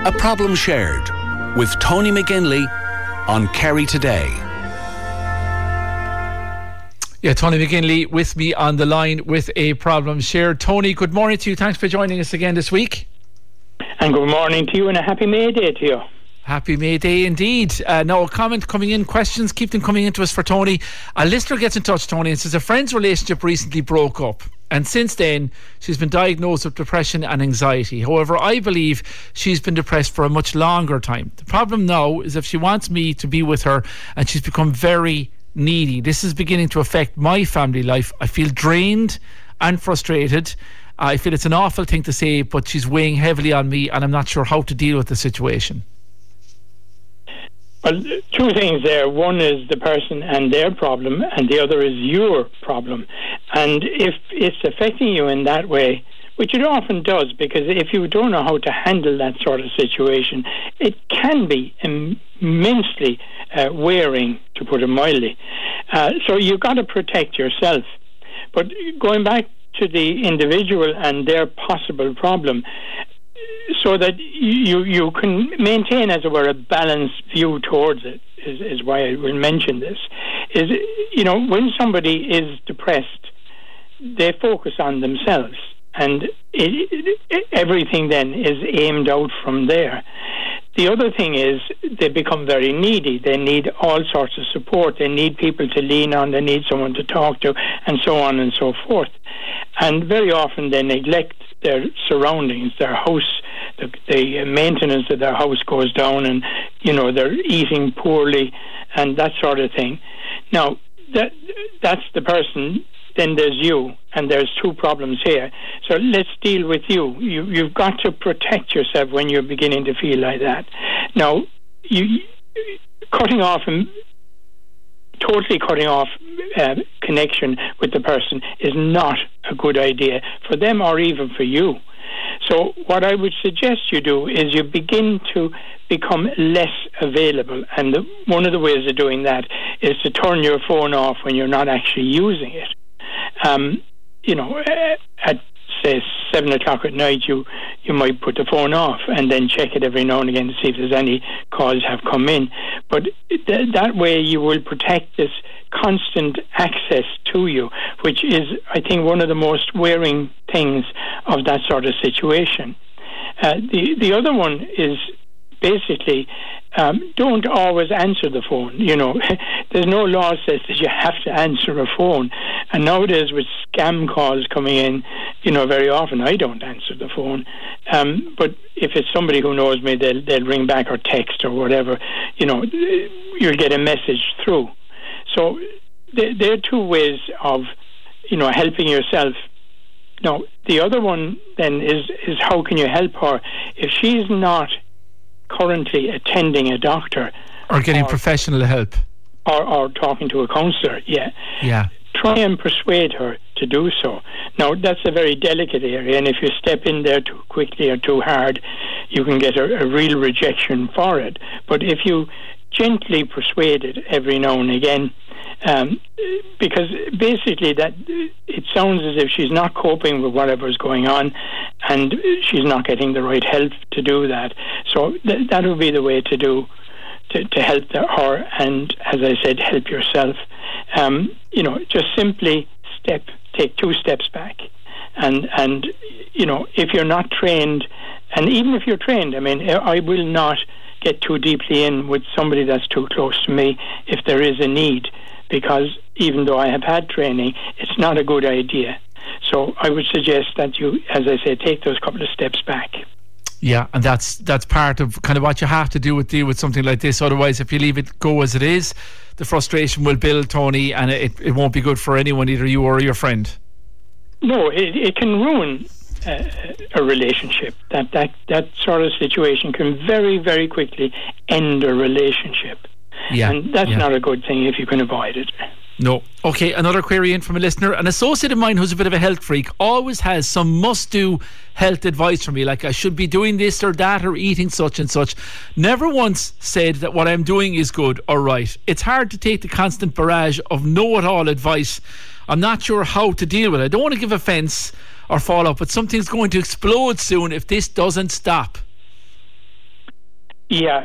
A Problem Shared with Tony McGinley on Kerry Today. Yeah, Tony McGinley with me on the line with A Problem Shared. Tony, good morning to you. Thanks for joining us again this week. And good morning to you and a happy May Day to you. Happy May Day indeed. Now, a comment coming in, questions, keep them coming into us for Tony. A listener gets in touch, Tony, and says a friend's relationship recently broke up. And since then, she's been diagnosed with depression and anxiety. However, I believe she's been depressed for a much longer time. The problem now is if she wants me to be with her and she's become very needy. This is beginning to affect my family life. I feel drained and frustrated. I feel it's an awful thing to say, but she's weighing heavily on me and I'm not sure how to deal with the situation. Well, two things there. One is the person and their problem, and the other is your problem. And if it's affecting you in that way, which it often does, because if you don't know how to handle that sort of situation, it can be immensely wearing, to put it mildly. So you've got to protect yourself. But going back to the individual and their possible problem, so that you can maintain, as it were, a balanced view towards it, is why I will mention this. Is, you know, when somebody is depressed, they focus on themselves, and everything then is aimed out from there. The other thing is they become very needy. They need all sorts of support. They need people to lean on. They need someone to talk to, and so on and so forth. And very often they neglect their surroundings, their house. The maintenance of their house goes down, and you know they're eating poorly and that sort of thing. Now that's the person. Then there's you, and there's two problems here. So let's deal with you. You've got to protect yourself when you're beginning to feel like that. Now, totally cutting off connection with the person is not a good idea for them or even for you. So what I would suggest you do is you begin to become less available, and one of the ways of doing that is to turn your phone off when you're not actually using it. You know, at say 7 o'clock at night, you might put the phone off and then check it every now and again to see if there's any calls have come in. But that way you will protect this constant access to you, which is, I think, one of the most wearing things of that sort of situation. The other one is basically don't always answer the phone. You know, there's no law says that you have to answer a phone. And nowadays with scam calls coming in, you know, very often I don't answer the phone. But if it's somebody who knows me, they'll ring back or text or whatever. You know, you'll get a message through. So there are two ways of, you know, helping yourself. Now, the other one then is how can you help her if she's not currently attending a doctor or getting professional help or talking to a counsellor. Yeah, try and persuade her to do so. Now that's a very delicate area, and if you step in there too quickly or too hard, you can get a real rejection for it. But if you gently persuade it every now and again, because basically that it sounds as if she's not coping with whatever's going on, and she's not getting the right help to do that. So that would be the way to do to help her, and as I said, help yourself. You know, just simply take 2 steps back, and you know, if you're not trained, and even if you're trained, I mean, I will not get too deeply in with somebody that's too close to me if there is a need, because even though I have had training, it's not a good idea. So I would suggest that you, as I say, take those couple of steps back. Yeah, and that's part of kind of what you have to do with deal with something like this. Otherwise, if you leave it go as it is, the frustration will build, Tony, and it won't be good for anyone, either you or your friend. No, it can ruin a relationship. That sort of situation can very, very quickly end a relationship. Yeah, and that's not a good thing if you can avoid it. No. Okay, another query in from a listener. An associate of mine who's a bit of a health freak always has some must-do health advice from me, like I should be doing this or that or eating such and such. Never once said that what I'm doing is good or right. It's hard to take the constant barrage of know-it-all advice. I'm not sure how to deal with it. I don't want to give offence or fall off, but something's going to explode soon if this doesn't stop. Yeah,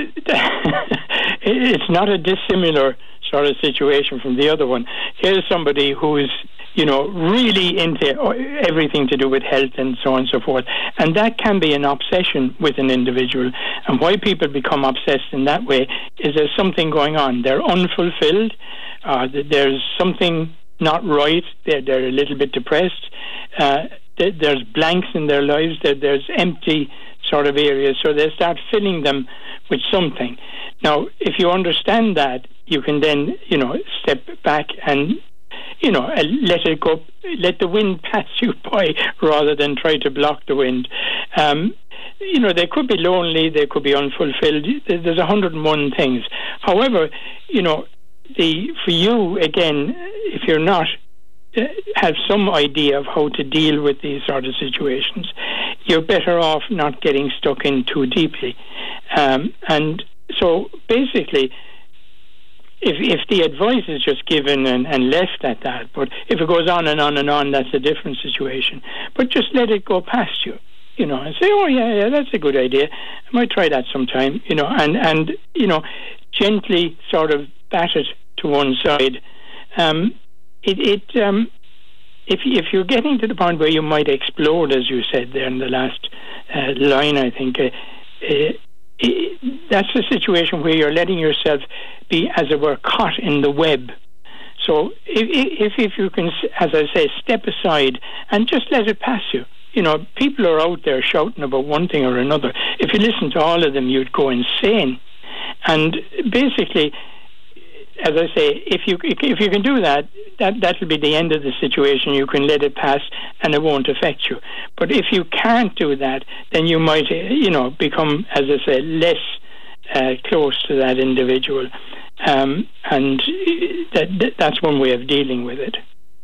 it's not a dissimilar sort of situation from the other one. Here's somebody who's, really into everything to do with health and so on and so forth. And that can be an obsession with an individual. And why people become obsessed in that way is there's something going on. They're unfulfilled. There's something not right. They're a little bit depressed. There's blanks in their lives. There's empty sort of areas. So they start filling them with something. Now, if you understand that, you can then, step back and let it go, let the wind pass you by rather than try to block the wind. They could be lonely, they could be unfulfilled. There's 101 things. However, for you, again, if you're not, have some idea of how to deal with these sort of situations, you're better off not getting stuck in too deeply. And so basically, if the advice is just given and left at that, but if it goes on and on and on, that's a different situation. But just let it go past you, and say, oh yeah, that's a good idea. I might try that sometime, and gently sort of bat it to one side. If you're getting to the point where you might explode, as you said there in the last line, I think. That's a situation where you're letting yourself be, as it were, caught in the web. So if you can, as I say, step aside and just let it pass you. People are out there shouting about one thing or another. If you listen to all of them, you'd go insane. And basically, as I say, if you can do that'll be the end of the situation. You can let it pass and it won't affect you. But if you can't do that, then you might, become, as I say, less close to that individual. And that's one way of dealing with it.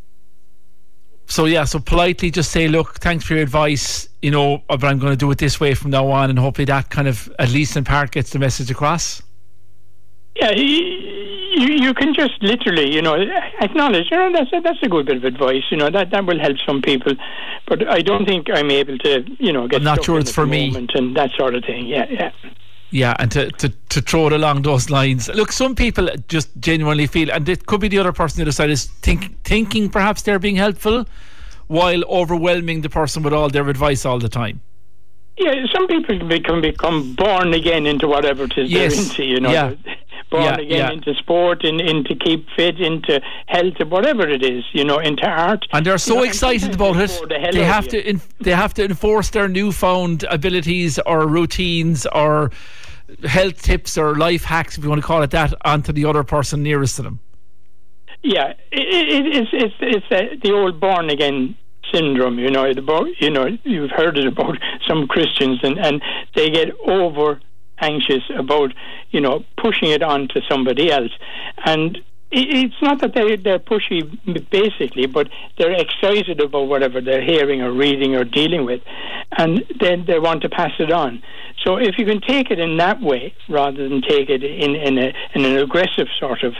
So politely just say, look, thanks for your advice, but I'm going to do it this way from now on, and hopefully that kind of, at least in part, gets the message across. Yeah, you can just literally, acknowledge, that's a good bit of advice, that will help some people, but I don't think I'm able to, get I'm not stuck sure in it's at for the me. moment and that sort of thing. Yeah, and to throw it along those lines. Look, some people just genuinely feel, and it could be the other person on the other side is thinking perhaps they're being helpful while overwhelming the person with all their advice all the time. Yeah, some people can become born again into whatever it is they're into, Yeah. Born again into sport, into keep fit, into health, whatever it is, into art. And they're so excited about it, they have to enforce their newfound abilities or routines or health tips or life hacks, if you want to call it that, onto the other person nearest to them. Yeah, it's the old born again syndrome. You've heard it about some Christians, and they get over anxious about pushing it on to somebody else, and it's not that they're pushy basically, but they're excited about whatever they're hearing or reading or dealing with, and then they want to pass it on. So if you can take it in that way rather than take it in an aggressive sort of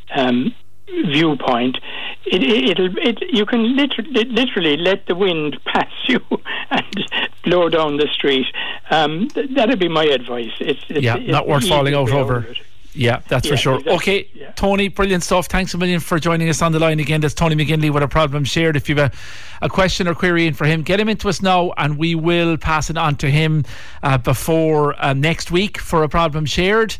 viewpoint, you can literally let the wind pass you and blow down the street. That'd be my advice. It's not worth falling out over. Yeah, that's for sure. Exactly. Okay, Tony, brilliant stuff. Thanks a million for joining us on the line again. That's Tony McGinley with A Problem Shared. If you have a question or query in for him, get him into us now and we will pass it on to him before next week for A Problem Shared.